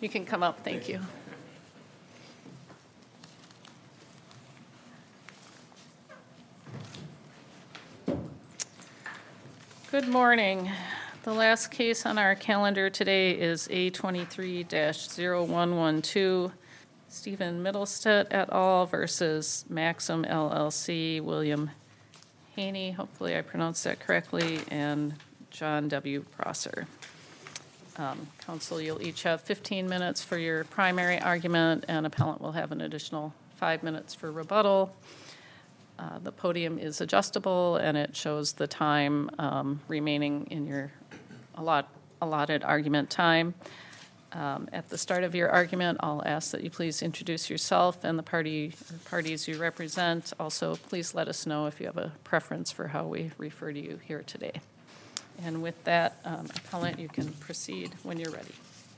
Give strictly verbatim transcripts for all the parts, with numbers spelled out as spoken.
You can come up, thank you. Good morning. The last case on our calendar today is A twenty-three dash zero one one two, Stephen Middlestead et al. Versus Maxim L L C, William Haney, hopefully I pronounced that correctly, and John W. Prosser. Um, Counsel, you'll each have fifteen minutes for your primary argument, and appellant will have an additional five minutes for rebuttal. Uh, the podium is adjustable, and it shows the time um, remaining in your allot, allotted argument time. Um, at the start of your argument, I'll ask that you please introduce yourself and the party or parties you represent. Also, please let us know if you have a preference for how we refer to you here today. And with that, um, appellant, you can proceed when you're ready.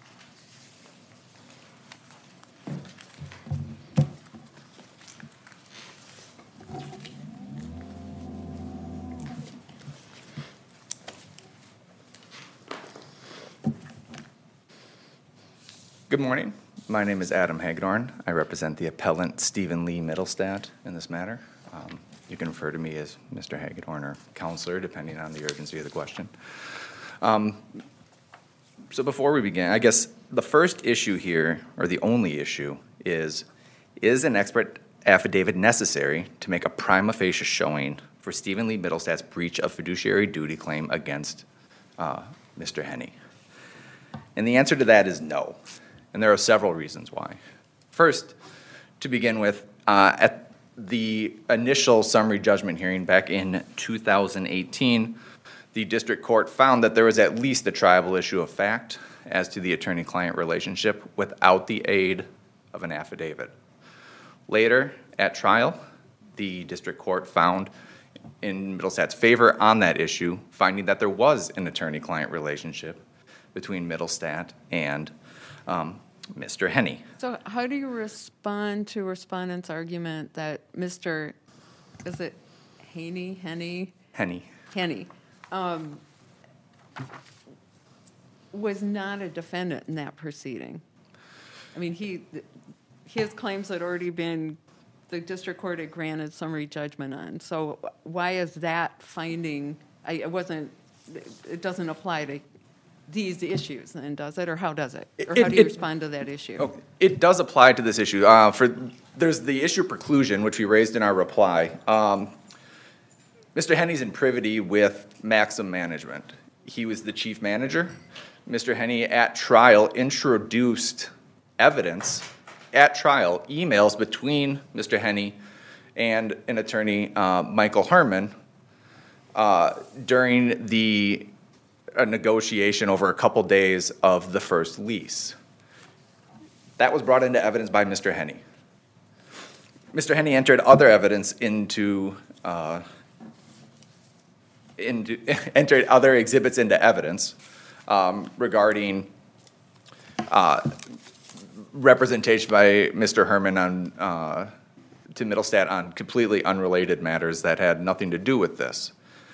Good morning. My name is Adam Hagedorn. I represent the appellant Stephen Lee Middlestead in this matter. Um, you can refer to me as Mister Hagedorn or counselor, depending on the urgency of the question. Um, so before we begin, I guess the first issue here, or the only issue, is is an expert affidavit necessary to make a prima facie showing for Stephen Lee Middlestead's breach of fiduciary duty claim against uh, Mister Henny? And the answer to that is no. And there are several reasons why. First, to begin with, uh, at the initial summary judgment hearing back in two thousand eighteen, the district court found that there was at least a triable issue of fact as to the attorney-client relationship without the aid of an affidavit. Later, at trial, the district court found in Middlestead's favor on that issue, finding that there was an attorney-client relationship between Middlestead and um, Mister Henny. So how do you respond to respondent's argument that Mister, is it Haney, Henny? Henny. Henny, um, was not a defendant in that proceeding? I mean, he, his claims had already been, the district court had granted summary judgment on. So why is that finding, I, it wasn't, it doesn't apply to these issues, then, does it, or how does it? Or It- how do you it- respond to that issue? Okay. It does apply to this issue. Uh, for there's the issue of preclusion, which we raised in our reply. Um, Mister Henny's in privity with Maxim Management. He was the chief manager. Mister Henny, at trial, introduced evidence at trial, emails between Mister Henny and an attorney, uh, Michael Herman, uh, during the a negotiation over a couple days of the first lease. That was brought into evidence by Mister Henny. Mister Henny entered other evidence into, uh, into entered other exhibits into evidence um, regarding uh, representation by Mister Herman on uh, to Middlestead on completely unrelated matters that had nothing to do with this.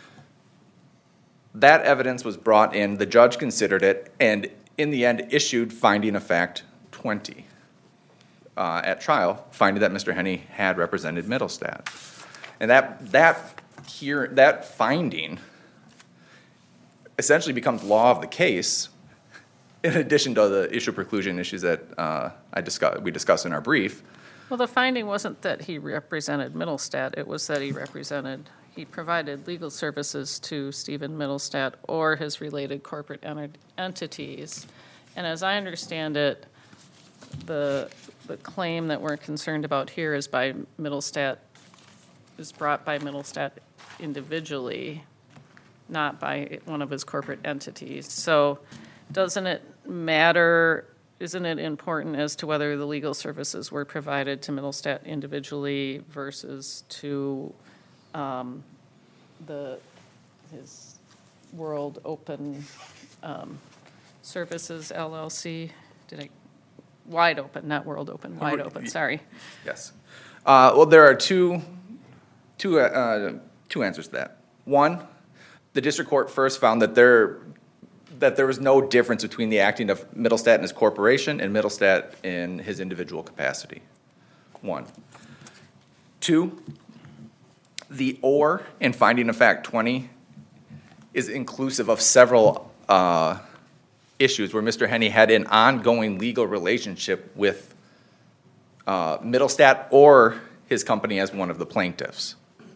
That evidence was brought in, the judge considered it, and in the end issued finding of fact twenty uh, at trial, finding that Mister Henny had represented Middlestead. And that that here that finding essentially becomes law of the case, in addition to the issue of preclusion issues that uh, I discuss, we discussed in our brief. Well, the finding wasn't that he represented Middlestead, it was that he represented He provided legal services to Stephen Middlestead or his related corporate ent- entities. And as I understand it, the the claim that we're concerned about here is by Middlestead, is brought by Middlestead individually, not by one of his corporate entities. So doesn't it matter, isn't it important as to whether the legal services were provided to Middlestead individually versus to Um, the his World Open um, Services L L C? Did I Wide Open, not World Open, Wide Open. Sorry. Yes. Uh, well, there are two two uh, two answers to that. One, the district court first found that there that there was no difference between the acting of Middlestat in his corporation and Middlestat in his individual capacity. One. Two, the or in finding of fact twenty is inclusive of several uh, issues where Mister Henne had an ongoing legal relationship with uh, Middlestat or his company as one of the plaintiffs.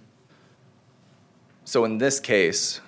So in this case,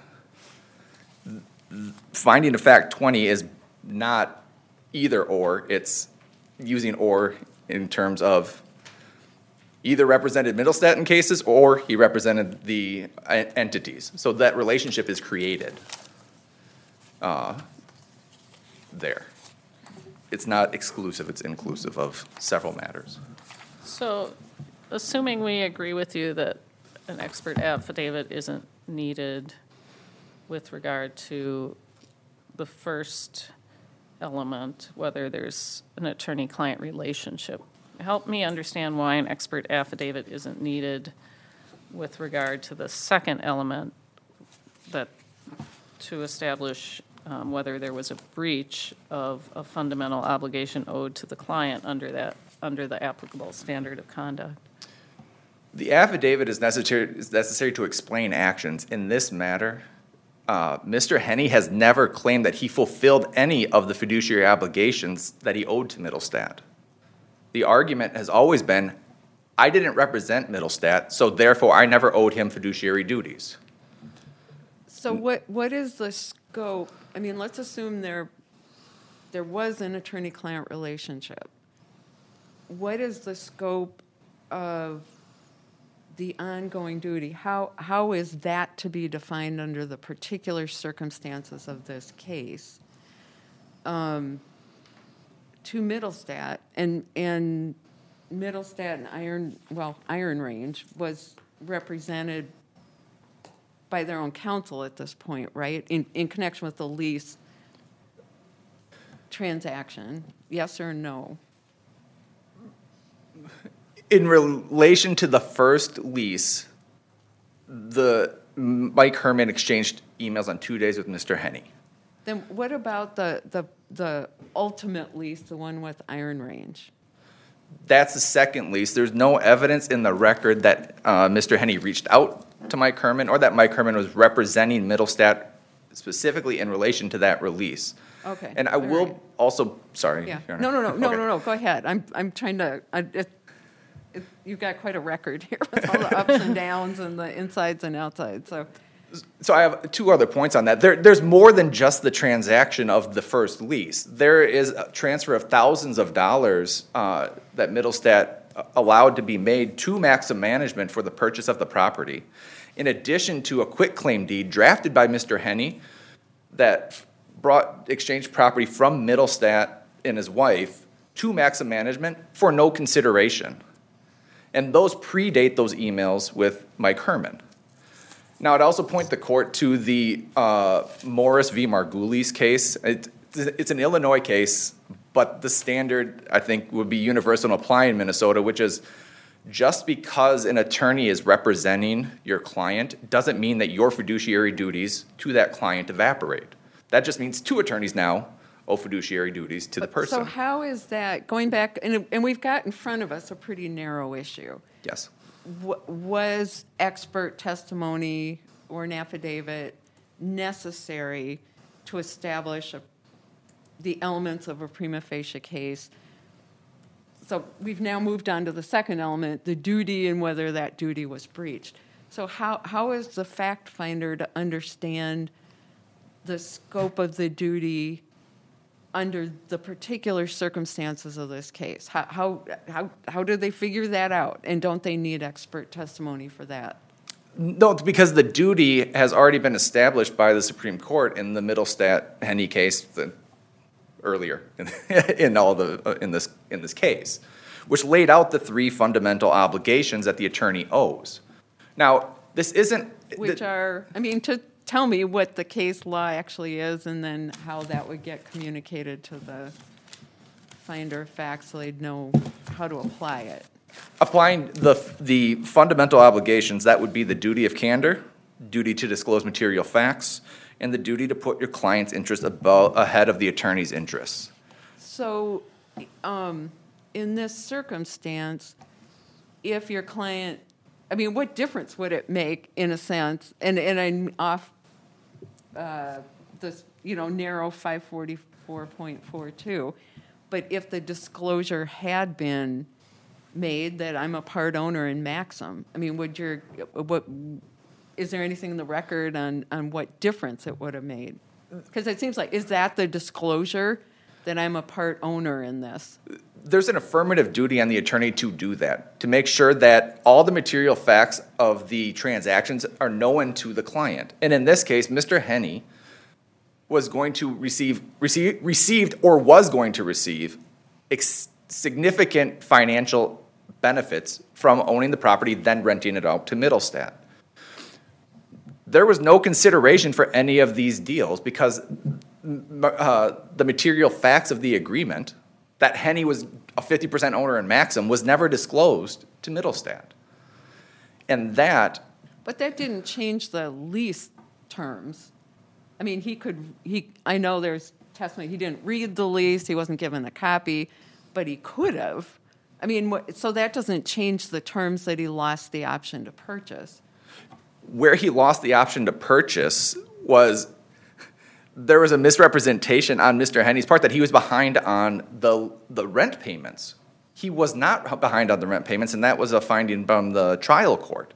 finding of fact twenty is not either or, it's using or in terms of either represented Middlestat in cases or he represented the entities. So that relationship is created uh, there. It's not exclusive, it's inclusive of several matters. So, assuming we agree with you that an expert affidavit isn't needed with regard to the first element, whether there's an attorney-client relationship, help me understand why an expert affidavit isn't needed with regard to the second element, that to establish um, whether there was a breach of a fundamental obligation owed to the client under that under the applicable standard of conduct. The affidavit is necessary is necessary to explain actions. In this matter, uh, Mister Henne has never claimed that he fulfilled any of the fiduciary obligations that he owed to Middlestat. The argument has always been, I didn't represent Middlestat, so therefore I never owed him fiduciary duties. So what, what is the scope? I mean, let's assume there, there was an attorney-client relationship. What is the scope of the ongoing duty? How, how is that to be defined under the particular circumstances of this case um, to Middlestat? And, and Middlestat and Iron, well, Iron Range was represented by their own counsel at this point, right? In, in connection with the lease transaction, yes or no? In relation to the first lease, the Mike Herman exchanged emails on two days with Mister Henne. Then what about the, the, the ultimate lease, the one with Iron Range? That's the second lease. There's no evidence in the record that uh, Mister Henne reached out to Mike Herman or that Mike Herman was representing Middlestat specifically in relation to that release. Okay. And I all will right. also, sorry. Yeah. Your No, Honor. no, no, no, Okay. no, no, go ahead. I'm, I'm trying to, I, it, it, you've got quite a record here with all the ups and downs and the insides and outsides, so. So I have two other points on that. There, there's more than just the transaction of the first lease. There is a transfer of thousands of dollars uh, that Middlestat allowed to be made to Maxim Management for the purchase of the property, in addition to a quitclaim deed drafted by Mister Henne that brought exchanged property from Middlestat and his wife to Maxim Management for no consideration. And those predate those emails with Mike Herman. Now, I'd also point the court to the uh, Morris v. Margulies case. It, it's an Illinois case, but the standard, I think, would be universal and apply in Minnesota, which is just because an attorney is representing your client doesn't mean that your fiduciary duties to that client evaporate. That just means two attorneys now owe fiduciary duties to the person. So how is that, going back, and, and we've got in front of us a pretty narrow issue. Yes. W- was expert testimony or an affidavit necessary to establish a, the elements of a prima facie case? So we've now moved on to the second element, the duty and whether that duty was breached. So how, how is the fact finder to understand the scope of the duty under the particular circumstances of this case? How, how, how, how do they figure that out? And don't they need expert testimony for that? No, it's because the duty has already been established by the Supreme Court in the Middlestat Henne case the, earlier in, in all the uh, in this in this case, which laid out the three fundamental obligations that the attorney owes. Now, this isn't Which the, are, I mean, to tell me what the case law actually is and then how that would get communicated to the finder of facts so they'd know how to apply it. applying the the fundamental obligations. That would be the duty of candor, duty to disclose material facts, and the duty to put your client's interest above, ahead of the attorney's interests. So, um, in this circumstance, if your client, I mean, what difference would it make, in a sense, and, and I'm off uh, this, you know, narrow five forty-four point four two, but if the disclosure had been made that I'm a part owner in Maxim, I mean, would your, what, is there anything in the record on, on what difference it would have made? Because it seems like, is that the disclosure, that I'm a part owner in this? There's an affirmative duty on the attorney to do that, to make sure that all the material facts of the transactions are known to the client. And in this case, Mister Henney was going to receive, receive received or was going to receive ex- significant financial benefits from owning the property, then renting it out to Middlestat. There was no consideration for any of these deals because uh, the material facts of the agreement, that Henney was a fifty percent owner in Maxim, was never disclosed to Middlestat. And that... But that didn't change the lease terms. I mean, he could, he, I know there's testimony, he didn't read the lease, he wasn't given a copy, but he could have. I mean, what, so that doesn't change the terms that he lost the option to purchase. Where he lost the option to purchase was there was a misrepresentation on Mister Henney's part that he was behind on the the rent payments. He was not behind on the rent payments, and that was a finding from the trial court.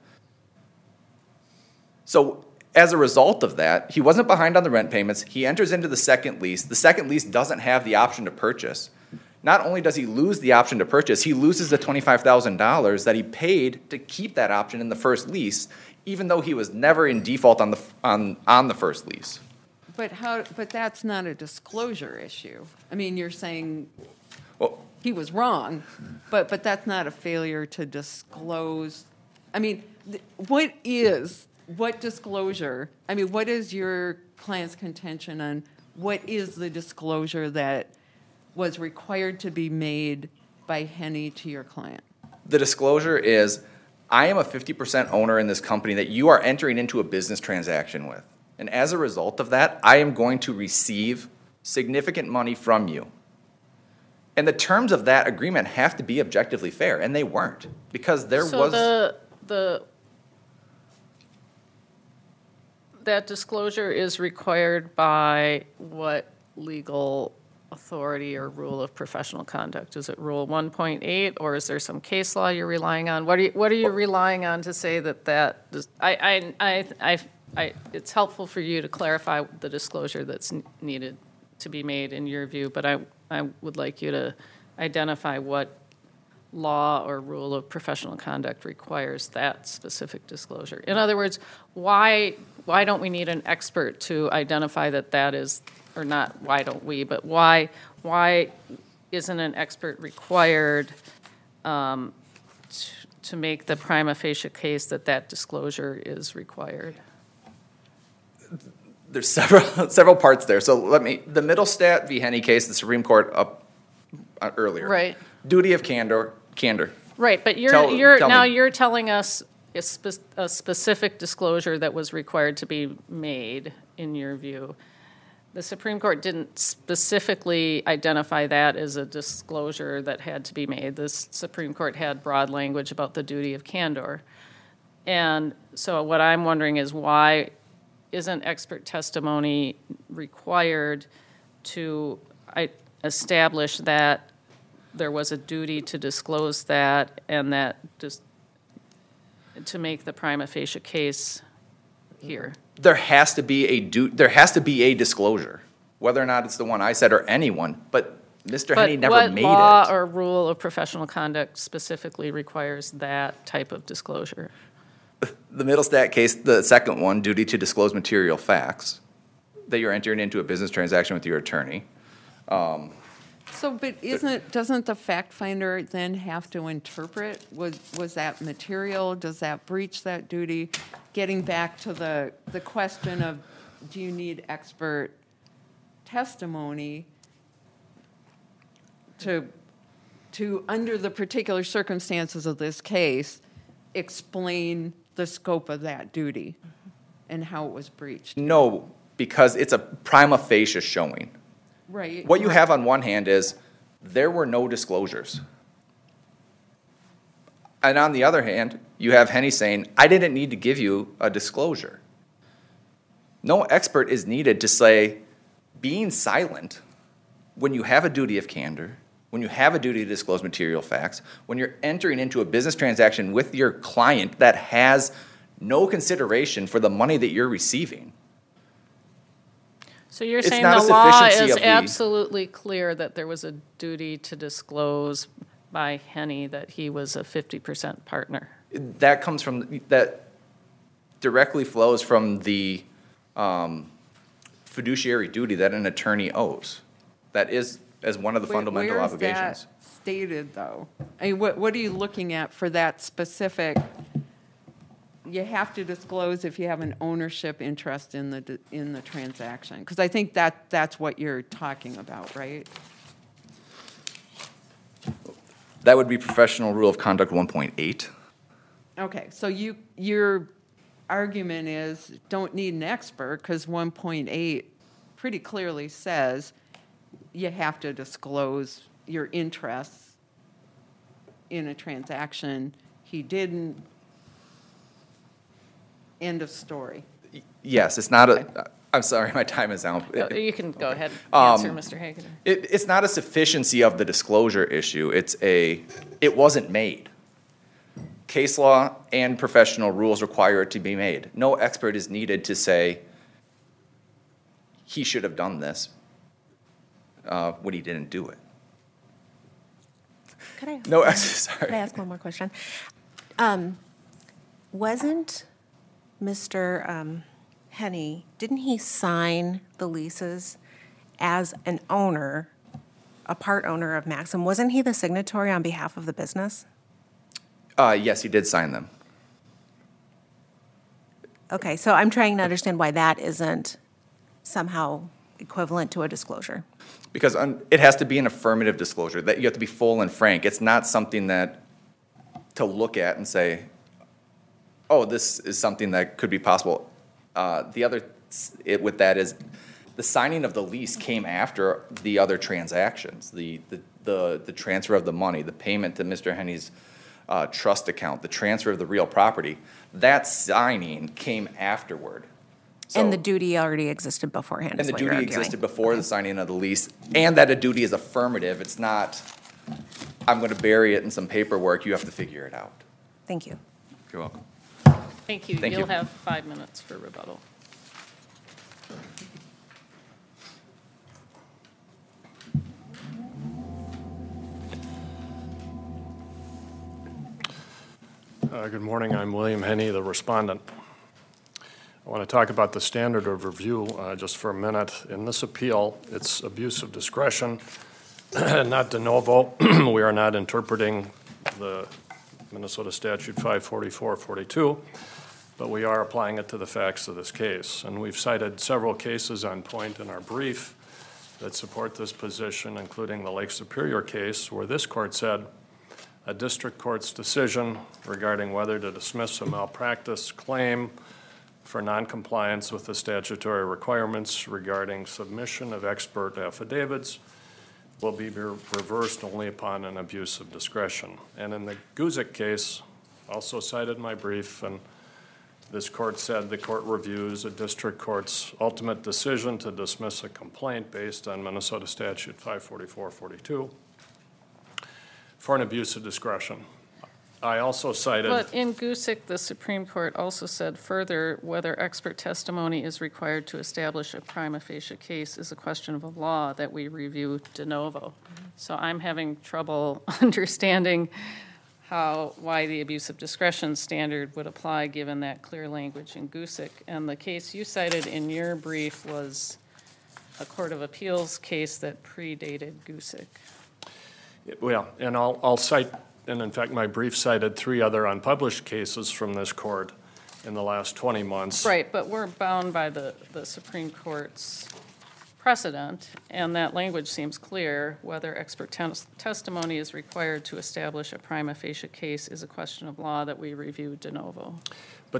So as a result of that, he wasn't behind on the rent payments. He enters into the second lease. The second lease doesn't have the option to purchase. Not only does he lose the option to purchase, he loses the twenty-five thousand dollars that he paid to keep that option in the first lease, even though he was never in default on the on on the first lease. But how? But that's not a disclosure issue. I mean, you're saying Well, he was wrong, but but that's not a failure to disclose. I mean, th- what is what disclosure? I mean, what is your client's contention on what is the disclosure that was required to be made by Henney to your client? the disclosure is, I am a fifty percent owner in this company that you are entering into a business transaction with. And as a result of that, I am going to receive significant money from you. And the terms of that agreement have to be objectively fair, and they weren't, because there So was... the, the, that disclosure is required by what legal authority or rule of professional conduct? Is it Rule one point eight, or is there some case law you're relying on? What are you, what are you relying on to say that that, I, I, I, I, I, it's helpful for you to clarify the disclosure that's needed to be made in your view, but I, I would like you to identify what law or rule of professional conduct requires that specific disclosure. In other words, why why don't we need an expert to identify that that is, or not why don't we, but why why isn't an expert required um, to, to make the prima facie case that that disclosure is required? There's several several parts there. So let me, the Middlestat v. Henney case, the Supreme Court up uh, earlier. Right. Duty of candor, candor. Right, but you're, Tell- you're, tell now me. you're telling us a, spe- a specific disclosure that was required to be made, in your view. The Supreme Court didn't specifically identify that as a disclosure that had to be made. The Supreme Court had broad language about the duty of candor. And so what I'm wondering is, why isn't expert testimony required to I, establish that there was a duty to disclose that, and that just to make the prima facie case here? There has to be a du- there has to be a disclosure, whether or not it's the one I said or anyone. But Mister Henney never But made what law it. or rule of professional conduct specifically requires that type of disclosure? The Middlestat case, the second one, duty to disclose material facts, that you're entering into a business transaction with your attorney. Um, So, but isn't, doesn't the fact finder then have to interpret, was, was that material, does that breach that duty? Getting back to the, the question of, do you need expert testimony to, to, under the particular circumstances of this case, explain the scope of that duty and how it was breached? No, because it's a prima facie showing. Right. What you have on one hand is, there were no disclosures. And on the other hand, you have Henny saying, I didn't need to give you a disclosure. No expert is needed to say, being silent when you have a duty of candor, when you have a duty to disclose material facts, when you're entering into a business transaction with your client that has no consideration for the money that you're receiving. So you're It's saying not the a law sufficiency is of the- absolutely clear that there was a duty to disclose by Henny that he was a fifty percent partner? That comes from, that directly flows from the um, fiduciary duty that an attorney owes. That is, as one of the Where- fundamental where is obligations. that stated, though? I mean, what, what are you looking at for that specific, you have to disclose if you have an ownership interest in the, in the transaction? Because I think that, that's what you're talking about, right? That would be Professional Rule of Conduct one point eight. Okay, so you, your argument is, don't need an expert, because one point eight pretty clearly says you have to disclose your interests in a transaction. He didn't. End of story. Yes, it's not a, I'm sorry, my time is out. Oh, You can go ahead and answer, Um, Mister Hagan. It, it's not a sufficiency of the disclosure issue. It's a, it wasn't made. Case law and professional rules require it to be made. No expert is needed to say, he should have done this uh, when he didn't do it. Could I ask, No, one- ex- sorry. could I ask one more question? Um, wasn't Mister Um, Henny, didn't he sign the leases as an owner, a part owner of Maxim? Wasn't he the signatory on behalf of the business? Uh, yes, he did sign them. Okay, so I'm trying to understand why that isn't somehow equivalent to a disclosure. Because un- it has to be an affirmative disclosure, that you have to be full and frank. It's not something that, to look at and say, oh, this is something that could be possible. Uh, the other, s- it, with that is, the signing of the lease came after the other transactions, the, the, the, the transfer of the money, the payment to Mister Henny's uh, trust account, the transfer of the real property. That signing came afterward. And the So- duty already existed beforehand, And is the what you're duty arguing. existed before the signing of the lease, and that a duty is affirmative. It's not, I'm going to bury it in some paperwork, you have to figure it out. Thank you. You're welcome. Thank you. Thank You'll you. have five minutes for rebuttal. Uh, Good morning, I'm William Henny, the respondent. I want to talk about the standard of review uh, just for a minute. In this appeal, it's abuse of discretion, not de novo. We are not interpreting the Minnesota statute five forty-four forty-two, but we are applying it to the facts of this case. And we've cited several cases on point in our brief that support this position, including the Lake Superior case, where this court said a district court's decision regarding whether to dismiss a malpractice claim for noncompliance with the statutory requirements regarding submission of expert affidavits will be re- reversed only upon an abuse of discretion. And in the Guzik case, also cited in my brief, and this court said the court reviews a district court's ultimate decision to dismiss a complaint based on Minnesota statute five forty-four forty-two for an abuse of discretion. I also cited. But in Gusick, the Supreme Court also said further, whether expert testimony is required to establish a prima facie case is a question of a law that we review de novo. So I'm having trouble understanding how, why the abuse of discretion standard would apply given that clear language in Gusick. And the case you cited in your brief was a Court of Appeals case that predated Gusick. Well, and I'll, I'll cite, and in fact, my brief cited three other unpublished cases from this court in the last twenty months. Right, but we're bound by the, the Supreme Court's precedent, and that language seems clear. Whether expert tes- testimony is required to establish a prima facie case is a question of law that we review de novo. But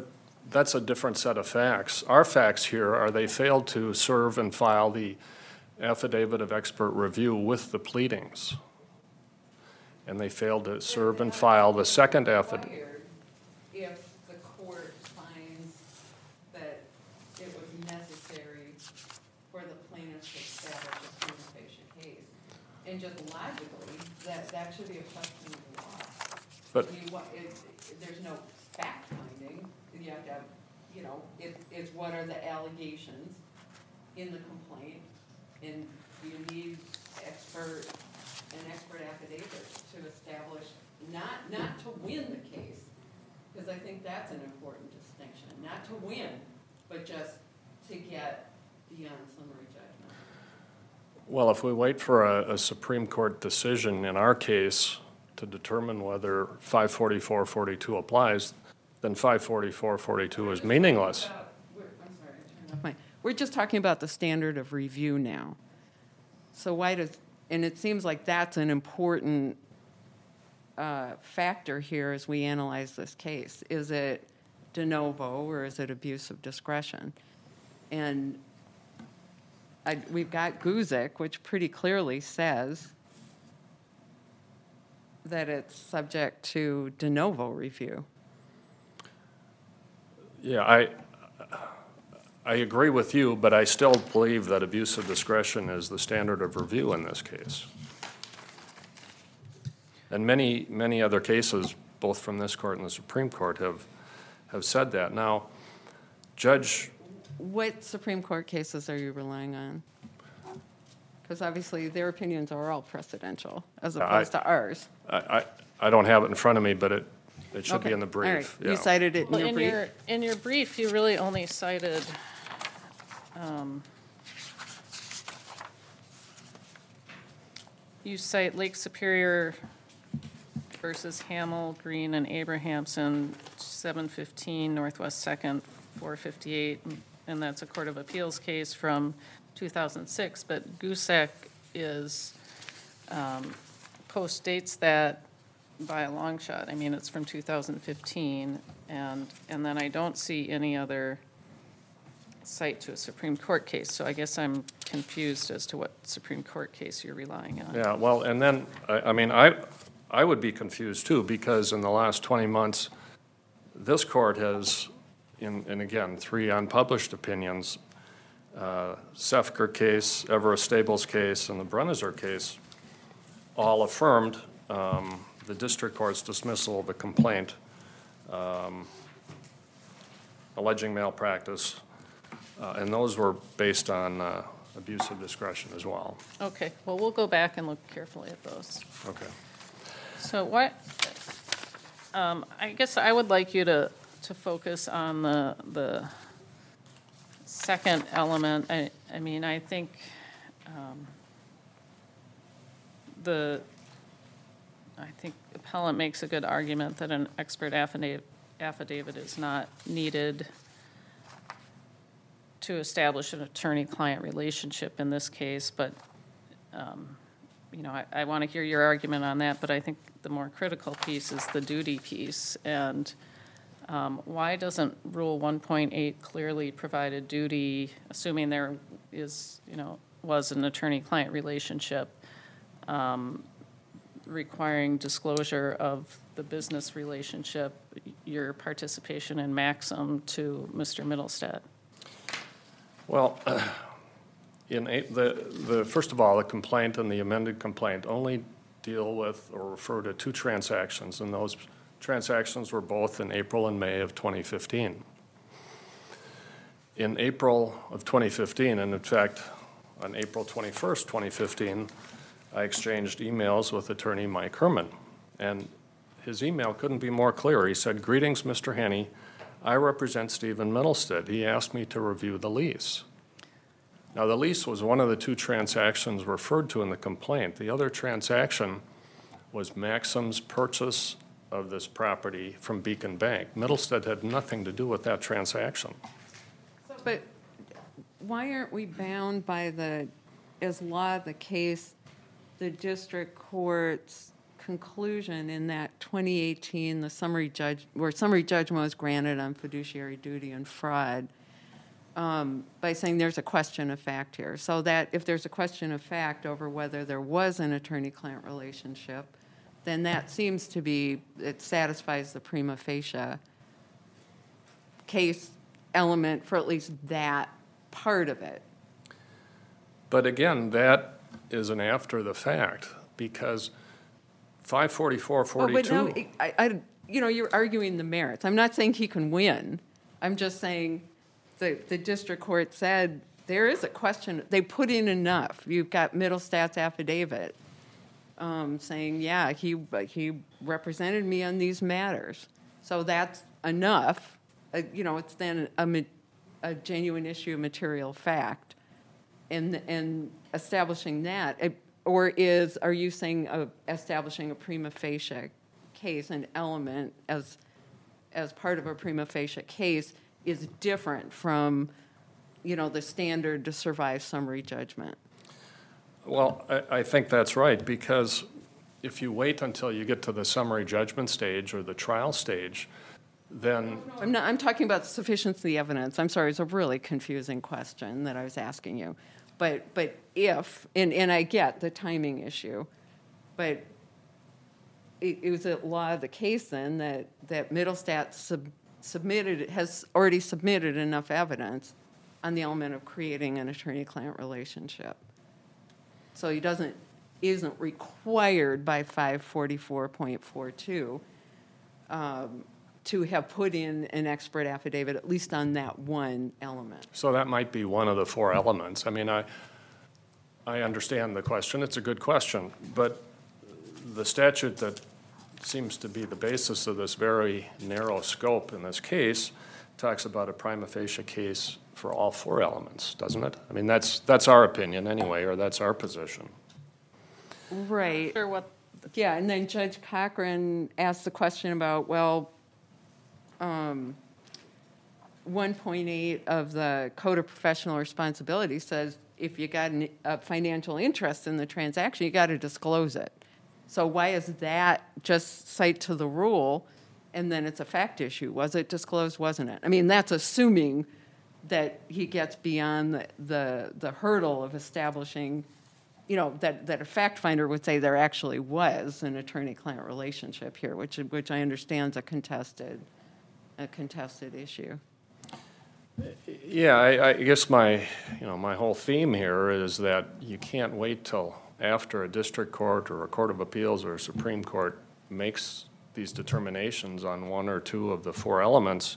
that's a different set of facts. Our facts here are they failed to serve and file the affidavit of expert review with the pleadings. And they failed to serve and file the second affidavit. If the court finds that it was necessary for the plaintiff to establish a prima facie case, and just logically, that, that should be a question of the law. But I mean, what, it, there's no fact finding, you have to have, you know, it, it's what are the allegations in the complaint, and you need expert, an expert affidavit to establish, not, not to win the case, because I think that's an important distinction, not to win, but just to get beyond summary judgment. Well, if we wait for a, a Supreme Court decision in our case to determine whether five forty-four forty-two applies, then five forty-four forty-two is meaningless. We're, I'm sorry, I turned off my, we're just talking about the standard of review now. So why does, and it seems like that's an important uh, factor here as we analyze this case. Is it de novo or is it abuse of discretion? And I, we've got Guzik, which pretty clearly says that it's subject to de novo review. Yeah, I, I agree with you, but I still believe that abuse of discretion is the standard of review in this case. And many, many other cases, both from this court and the Supreme Court, have, have said that. Now, Judge... What Supreme Court cases are you relying on? Because obviously their opinions are all precedential as opposed I, to ours. I, I, I don't have it in front of me, but it, it should Okay. be in the brief. All right. Yeah. You cited it in Well, your in brief? your, in your brief, you really only cited, um, you cite Lake Superior versus Hamel, Green, and Abrahamson, seven fifteen Northwest Second, four fifty-eight, and that's a Court of Appeals case from two thousand six, but Guzik is, um, postdates that by a long shot. I mean, it's from two thousand fifteen, and, and then I don't see any other cite to a Supreme Court case, so I guess I'm confused as to what Supreme Court case you're relying on. Yeah, well, and then, I, I mean, I, I would be confused too, because in the last twenty months, this court has, in, and again, three unpublished opinions, uh, Sefker case, Everest Stables case, and the Brunniser case, all affirmed um, the district court's dismissal of a complaint um, alleging malpractice, uh, and those were based on uh, abuse of discretion as well. Okay, well, we'll go back and look carefully at those. Okay. So what, um, I guess I would like you to, to focus on the, the second element. I, I mean, I think, um, the, I think appellant makes a good argument that an expert affidavit, affidavit is not needed to establish an attorney-client relationship in this case, but, um, you know, I, I want to hear your argument on that, but I think the more critical piece is the duty piece. And um, why doesn't Rule one point eight clearly provide a duty, assuming there is, you know, was an attorney-client relationship, um, requiring disclosure of the business relationship, your participation in Maxim to Mister Middlestead? Well, in a, the, the, first of all, the complaint and the amended complaint only deal with or refer to two transactions, and those transactions were both in April and May of twenty fifteen. In April of twenty fifteen, and in fact, on April twenty-first, twenty fifteen, I exchanged emails with attorney Mike Herman, and his email couldn't be more clear. He said, "Greetings, Mister Henney. I represent Stephen Middlestead. He asked me to review the lease." Now, the lease was one of the two transactions referred to in the complaint. The other transaction was Maxim's purchase of this property from Beacon Bank. Middlestead had nothing to do with that transaction. But why aren't we bound by the, as law of the case, the district court's conclusion in that twenty eighteen, the summary judge, where summary judgment was granted on fiduciary duty and fraud, um, by saying there's a question of fact here. So that if there's a question of fact over whether there was an attorney-client relationship, then that seems to be, it satisfies the prima facie case element for at least that part of it. But again, that is an after the fact, because five forty-four forty-two. Oh, but no, I, I, you know, you're arguing the merits. I'm not saying he can win. I'm just saying the, the district court said there is a question. They put in enough. You've got Middlestat's affidavit um, saying, yeah, he, he represented me on these matters. So that's enough. Uh, you know, it's then a, ma- a genuine issue of material fact. And, and establishing that, uh, or is, are you saying uh, establishing a prima facie case, an element as, as part of a prima facie case is different from, you know, the standard to survive summary judgment? Well, I, I think that's right, because if you wait until you get to the summary judgment stage or the trial stage, then I'm not, I'm talking about sufficiency of the evidence. I'm sorry, it's a really confusing question that I was asking you. But, but if, and, and I get the timing issue, but it, it was a law of the case then that, that Middlestat sub, submitted, has already submitted enough evidence on the element of creating an attorney-client relationship. So he doesn't, isn't required by five forty-four point four two um, to have put in an expert affidavit, at least on that one element. So that might be one of the four elements. I mean, I, I understand the question. It's a good question. But the statute that seems to be the basis of this very narrow scope in this case talks about a prima facie case for all four elements, doesn't it? I mean, that's, that's our opinion anyway, or that's our position. Right. Sure, what, Yeah, and then Judge Cochran asked the question about, well, um, one point eight of the Code of Professional Responsibility says if you got an, a financial interest in the transaction, you got to disclose it. So why is that just cite to the rule, and then it's a fact issue? Was it disclosed, wasn't it? I mean, that's assuming that he gets beyond the, the, the hurdle of establishing, you know, that, that a fact finder would say there actually was an attorney-client relationship here, which, which I understand is a contested, a contested issue. Yeah, I, I guess my, you know, my whole theme here is that you can't wait till after a district court or a court of appeals or a Supreme Court makes these determinations on one or two of the four elements,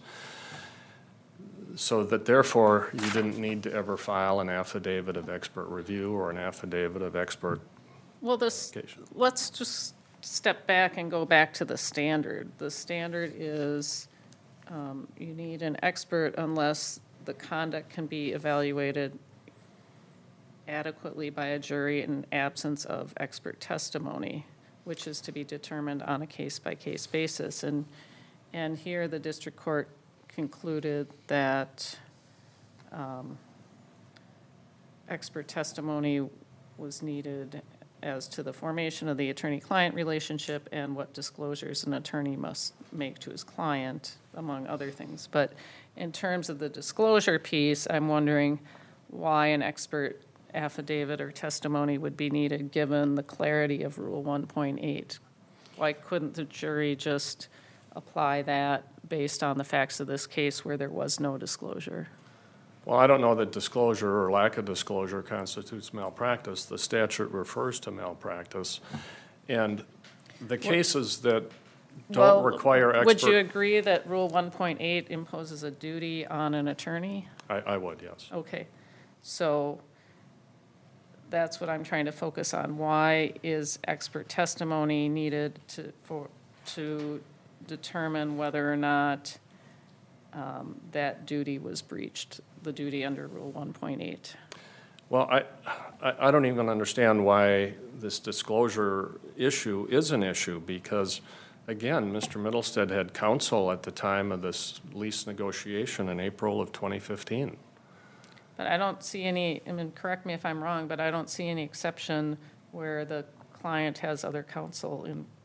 so that therefore you didn't need to ever file an affidavit of expert review or an affidavit of expert. well, this, let's just step back and go back to the standard. The standard is um, you need an expert unless the conduct can be evaluated adequately by a jury in absence of expert testimony, which is to be determined on a case-by-case basis. And, and here the district court concluded that um, expert testimony was needed as to the formation of the attorney-client relationship and what disclosures an attorney must make to his client, among other things. But in terms of the disclosure piece, I'm wondering why an expert affidavit or testimony would be needed given the clarity of Rule one point eight. Why couldn't the jury just apply that based on the facts of this case where there was no disclosure? Well, I don't know that disclosure or lack of disclosure constitutes malpractice. The statute refers to malpractice. And the cases that don't Well, require expert... Would you agree that Rule one point eight imposes a duty on an attorney? I, I would, yes. Okay, so that's what I'm trying to focus on. Why is expert testimony needed to, for, to determine whether or not um, that duty was breached, the duty under Rule one point eight? Well, I, I, I don't even understand why this disclosure issue is an issue, because, again, Mister Middlestat had counsel at the time of this lease negotiation in April of twenty fifteen. But I don't see any, I mean, correct me if I'm wrong, but I don't see any exception where the client has other counsel in,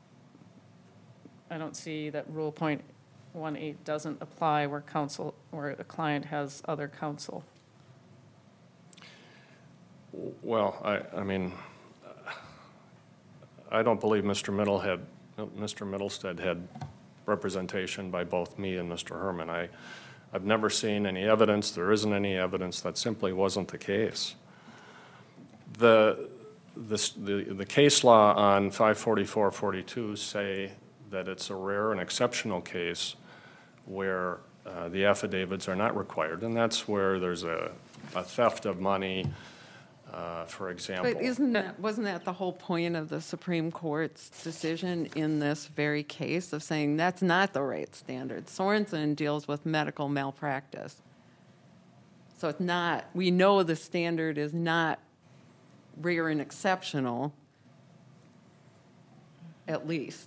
I don't see that Rule point one eight doesn't apply where counsel, where a client has other counsel. Well, I, I mean, I don't believe Mister Middle had, Mister Middlestead had representation by both me and Mister Herman. I, I've never seen any evidence, there isn't any evidence, that simply wasn't the case. The, the, the, the case law on five forty-four forty-two say that it's a rare and exceptional case where uh, the affidavits are not required, and that's where there's a, a theft of money, uh, for example. But isn't that, wasn't that the whole point of the Supreme Court's decision in this very case of saying that's not the right standard? Sorensen deals with medical malpractice. So it's not, we know the standard is not rare and exceptional, at least.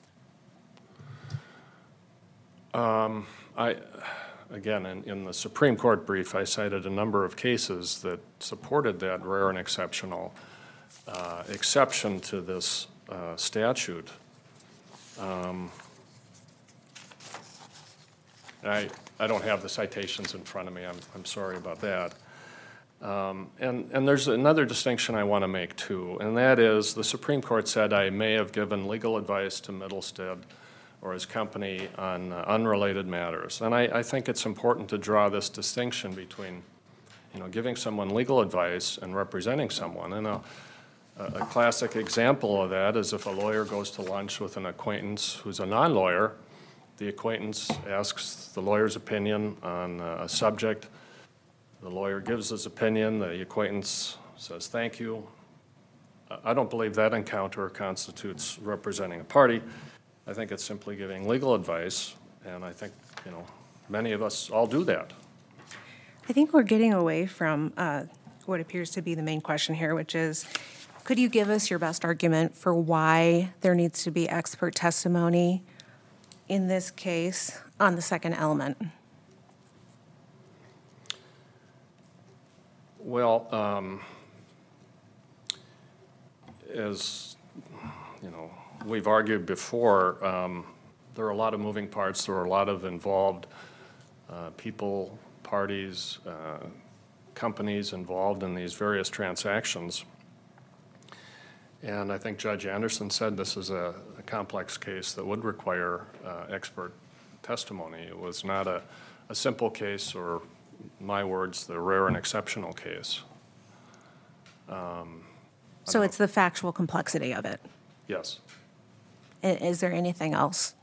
Um, I, again, in, in the Supreme Court brief, I cited a number of cases that supported that rare and exceptional uh, exception to this uh, statute. Um, I, I don't have the citations in front of me. I'm, I'm sorry about that. Um, and, and there's another distinction I want to make too, and that is the Supreme Court said I may have given legal advice to Middlestead or his company on uh, unrelated matters. And I, I think it's important to draw this distinction between, you know, giving someone legal advice and representing someone. And a, a classic example of that is if a lawyer goes to lunch with an acquaintance who's a non-lawyer, the acquaintance asks the lawyer's opinion on a subject. The lawyer gives his opinion, the acquaintance says thank you. I don't believe that encounter constitutes representing a party. I think it's simply giving legal advice, and I think, you know, many of us all do that. I think we're getting away from uh, what appears to be the main question here, which is, could you give us your best argument for why there needs to be expert testimony in this case on the second element? Well, um, as you know, we've argued before, um, there are a lot of moving parts, there are a lot of involved uh, people, parties, uh, companies involved in these various transactions. And I think Judge Anderson said this is a, a complex case that would require uh, expert testimony. It was not a, a simple case, or my words, the rare and exceptional case. Um, So it's the factual complexity of it. yes. I- Is there anything else?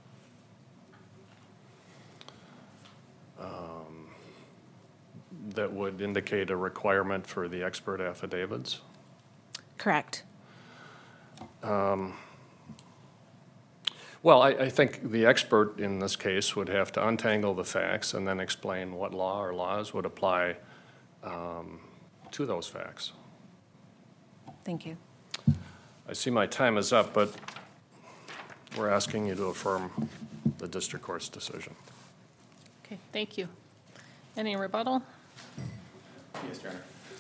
Um, that would indicate a requirement for the expert affidavits. Correct. Um, well, I, I think the expert in this case would have to untangle the facts and then explain what law or laws would apply um, to those facts. Thank you. I see my time is up, but we're asking you to affirm the district court's decision. Okay, thank you. Any rebuttal? Yes, Your Honor.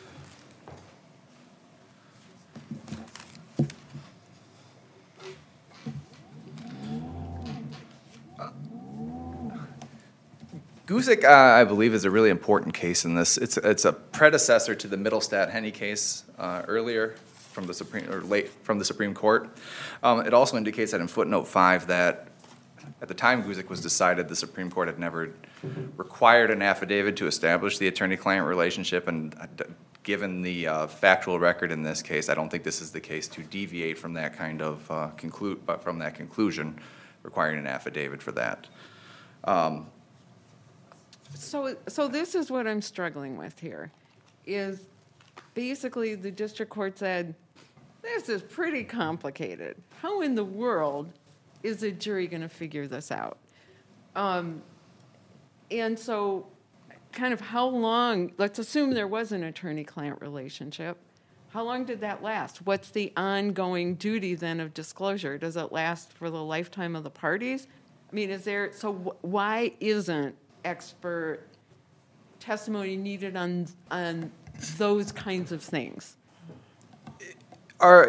Guzik, uh, I believe, is a really important case in this. It's it's a predecessor to the Middlestead-Henney case uh, earlier from the Supreme or late from the Supreme Court. Um, it also indicates that in footnote five that at the time Guzik was decided, the Supreme Court had never required an affidavit to establish the attorney-client relationship, and given the uh, factual record in this case, I don't think this is the case to deviate from that kind of uh, conclude from that conclusion, requiring an affidavit for that. Um, So, so this is what I'm struggling with here, is basically the district court said, this is pretty complicated. How in the world is a jury going to figure this out? Um, and so kind of how long, let's assume there was an attorney-client relationship. How long did that last? What's the ongoing duty then of disclosure? Does it last for the lifetime of the parties? I mean, is there, so wh- why isn't expert testimony needed on on those kinds of things? Our,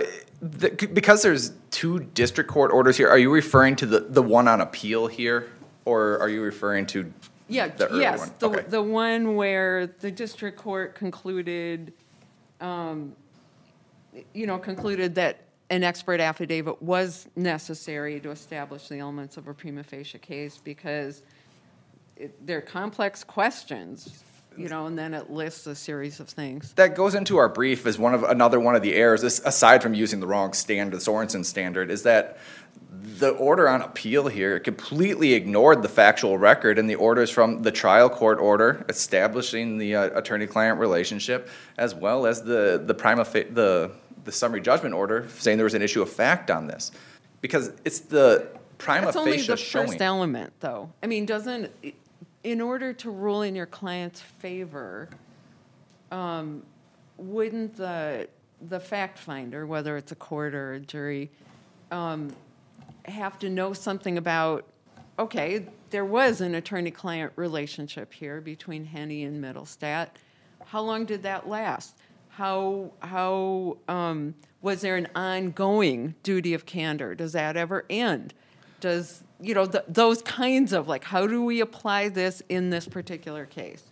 The, because there's two district court orders here, are you referring to the, the one on appeal here? Or are you referring to Yeah, the earlier yes, one? the, Okay. the one where the district court concluded, um, you know, concluded that an expert affidavit was necessary to establish the elements of a prima facie case because it, they're complex questions, you know, and then it lists a series of things. That goes into our brief as one of another one of the errors, this, aside from using the wrong standard, the Sorensen standard, is that the order on appeal here completely ignored the factual record and the orders from the trial court order establishing the uh, attorney-client relationship, as well as the the prima fa- the the summary judgment order saying there was an issue of fact on this, because it's the prima That's only facie the showing. first element, though. I mean, doesn't, in order to rule in your client's favor, um, wouldn't the, the fact finder, whether it's a court or a jury, um, have to know something about, okay, there was an attorney-client relationship here between Henny and Middlestat. How long did that last? How, how, um, was there an ongoing duty of candor? Does that ever end? Does, you know, th- those kinds of, like, how do we apply this in this particular case?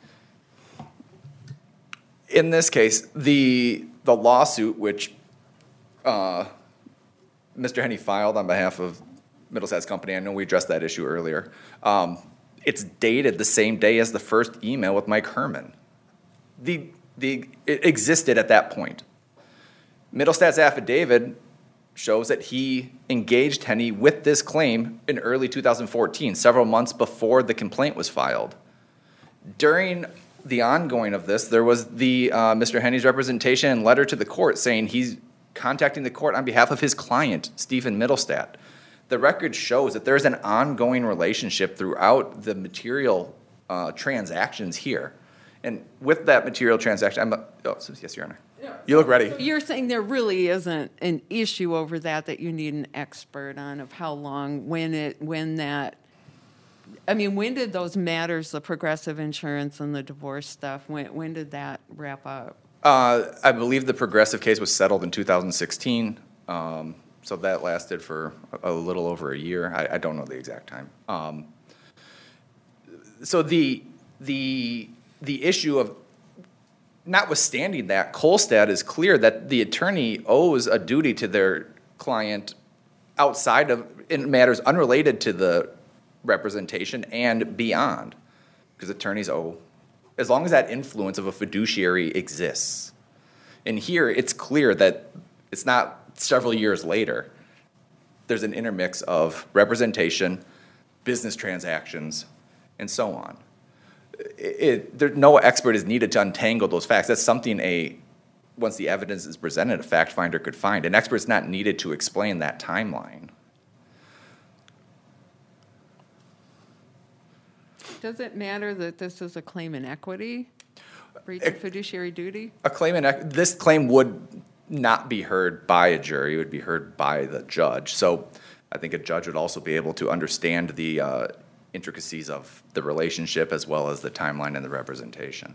In this case, the the lawsuit which uh, Mister Henny filed on behalf of Middlestat's company, I know we addressed that issue earlier, um, it's dated the same day as the first email with Mike Herman. The, the, it existed at that point. Middlestat's affidavit shows that he engaged Henny with this claim in early two thousand fourteen, several months before the complaint was filed. During the ongoing of this, there was the uh, Mister Henny's representation and letter to the court saying he's contacting the court on behalf of his client, Stephen Middlestat. The record shows that there's an ongoing relationship throughout the material uh, transactions here. And with that material transaction, I'm, a, oh, yes, Your Honor. You look ready. You're saying there really isn't an issue over that, that you need an expert on of how long, when it, when that, I mean, when did those matters, the progressive insurance and the divorce stuff, when, when did that wrap up? Uh, I believe the progressive case was settled in two thousand sixteen, um, so that lasted for a, a little over a year. I, I don't know the exact time. Um, so the the the issue of, notwithstanding that, Kolstad is clear that the attorney owes a duty to their client outside of, in matters unrelated to the representation and beyond, because attorneys owe, as long as that influence of a fiduciary exists. And here, it's clear that it's not several years later. There's an intermix of representation, business transactions, and so on. It, it, there, no expert is needed to untangle those facts. That's something a, once the evidence is presented, a fact finder could find. An expert's not needed to explain that timeline. Does it matter that this is a claim in equity, breach of fiduciary duty? A claim in ec- this claim would not be heard by a jury; it would be heard by the judge. So, I think a judge would also be able to understand the uh, intricacies of the relationship as well as the timeline and the representation.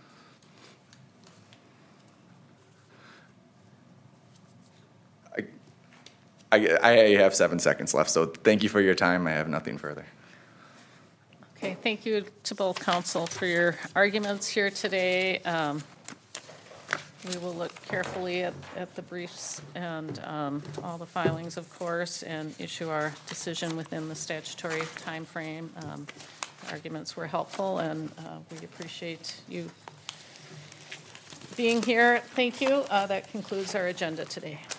I, I, I have seven seconds left, so thank you for your time. I have nothing further. Okay, thank you to both counsel for your arguments here today. Um, We will look carefully at, at the briefs and um, all the filings, of course, and issue our decision within the statutory timeframe. Um, the arguments were helpful, and uh, we appreciate you being here. Thank you. Uh, That concludes our agenda today.